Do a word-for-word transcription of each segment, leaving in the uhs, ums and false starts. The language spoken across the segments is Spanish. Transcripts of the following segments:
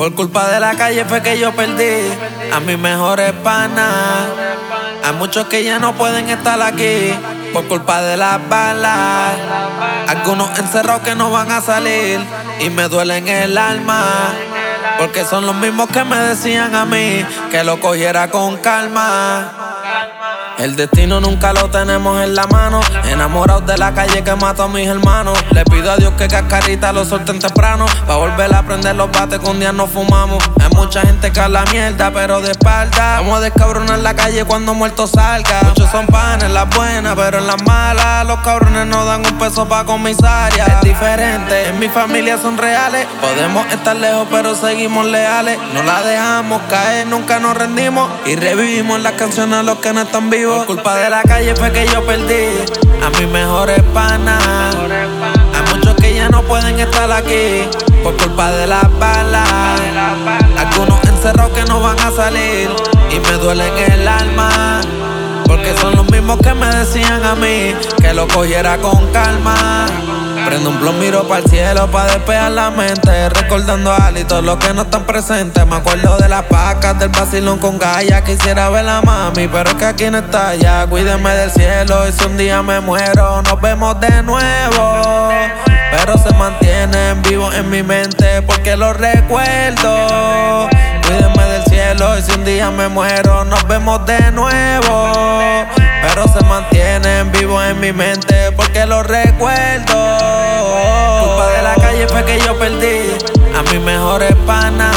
Por culpa de la calle fue que yo perdí a mis mejores panas. Hay muchos que ya no pueden estar aquí por culpa de las balas. Algunos encerrados que no van a salir y me duelen el alma, porque son los mismos que me decían a mí que lo cogiera con calma. El destino nunca lo tenemos en la mano. Enamorados de la calle que mató a mis hermanos. Le pido a Dios que cascarita lo suelten temprano, pa' volver a prender los bates que un día nos fumamos. Hay mucha gente que habla mierda, pero de espalda. Vamos a descabronar la calle cuando muerto salga. Muchos son panes en las buenas, pero en las malas los cabrones no dan un peso pa' comisaria. Es diferente, en mi familia son reales. Podemos estar lejos, pero seguimos leales. No la dejamos caer, nunca nos rendimos y revivimos las canciones a los que no están vivos. Por culpa de la calle fue que yo perdí a mis mejores panas. Hay muchos que ya no pueden estar aquí por culpa de las balas. Algunos encerrados que no van a salir y me duelen el alma, porque son los mismos que me decían a mí que lo cogiera con calma. Prendo un blon, miro para el cielo pa' despejar la mente, recordando a Ali todos los que no están presentes. Me acuerdo de las pacas, del vacilón con Gaia. Quisiera ver a mami, pero es que aquí no está ya. Cuídenme del cielo y si un día me muero nos vemos de nuevo, pero se mantienen vivos en mi mente porque los recuerdo. Cuídenme del cielo y si un día me muero nos vemos de nuevo, pero se mantienen vivos en mi mente porque los recuerdo. Culpa de la calle fue que yo perdí a mis mejores panas.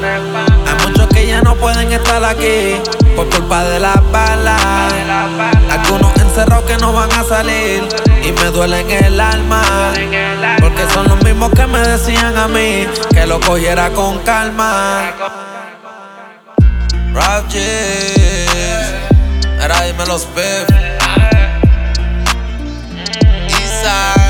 Hay muchos que ya no pueden estar aquí por culpa de las balas. Algunos encerrados que no van a salir y me duelen el alma, porque son los mismos que me decían a mí que lo cogiera con calma. Rap G, era dime los beef. Isa.